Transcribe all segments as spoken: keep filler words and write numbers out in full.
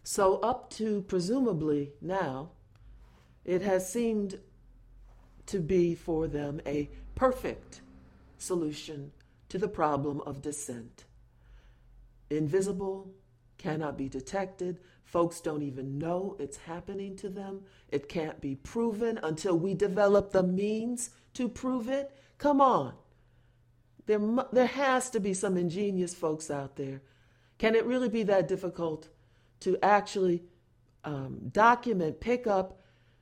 So up to presumably now, it has seemed to be for them a perfect solution to the problem of dissent. Invisible, cannot be detected. Folks don't even know it's happening to them. It can't be proven until we develop the means to prove it. Come on. There, there has to be some ingenious folks out there. Can it really be that difficult to actually um, document, pick up,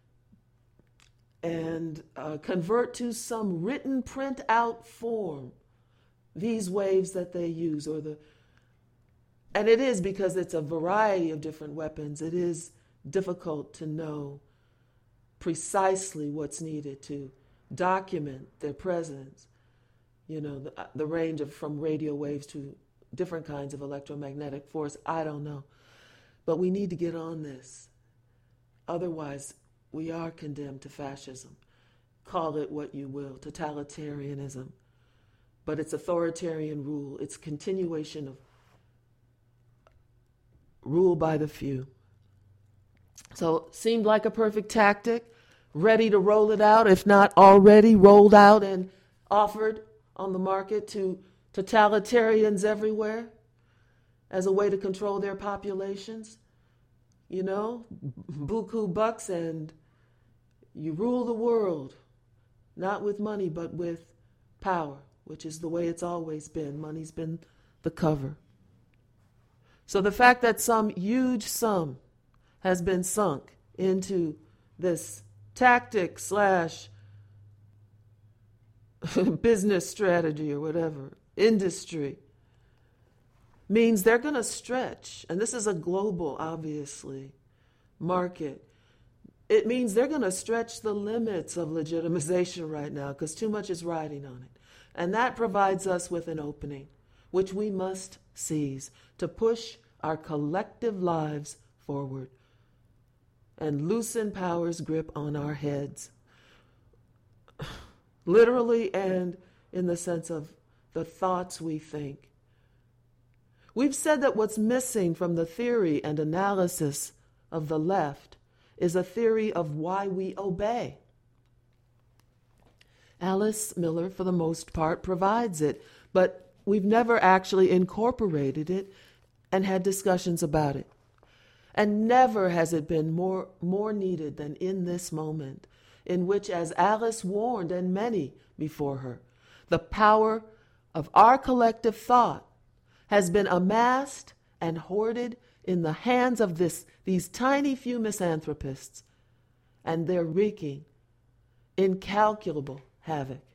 and uh, convert to some written print out form these waves that they use, or the and it is because it's a variety of different weapons. It is difficult to know precisely what's needed to document their presence. You know, the, the range of from radio waves to different kinds of electromagnetic force. I don't know. But we need to get on this. Otherwise, we are condemned to fascism. Call it what you will, totalitarianism. But it's authoritarian rule. It's continuation of rule by the few. So it seemed like a perfect tactic, ready to roll it out, if not already rolled out and offered on the market to totalitarians everywhere as a way to control their populations. You know, buku bucks, and you rule the world, not with money, but with power, which is the way it's always been. Money's been the cover. So the fact that some huge sum has been sunk into this tactic slash business strategy or whatever, industry, means they're going to stretch. And this is a global, obviously, market. It means they're going to stretch the limits of legitimization right now because too much is riding on it. And that provides us with an opening, which we must seize to push our collective lives forward and loosen power's grip on our heads. Literally, and in the sense of the thoughts we think. We've said that what's missing from the theory and analysis of the left is a theory of why we obey. Alice Miller, for the most part, provides it, but we've never actually incorporated it and had discussions about it. And never has it been more, more needed than in this moment, in which, as Alice warned and many before her, the power of our collective thought has been amassed and hoarded in the hands of this, these tiny few misanthropists, and they're wreaking incalculable havoc.